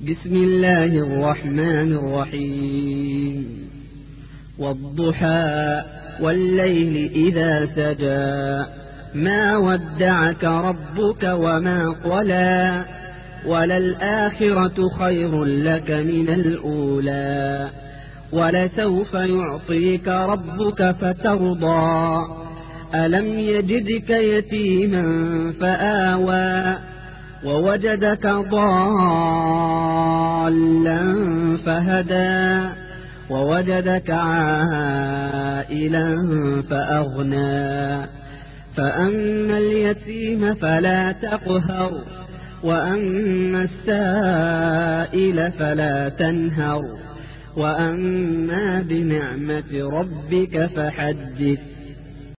بسم الله الرحمن الرحيم والضحى والليل إذا سجى ما ودعك ربك وما قلى وللآخرة خير لك من الأولى ولسوف يعطيك ربك فترضى ألم يجدك يتيما فآوى ووجدك ضالا فهدى ووجدك عائلا فأغنى فأما اليتيم فلا تقهر وأما السائل فلا تنهر وأما بنعمة ربك فحدث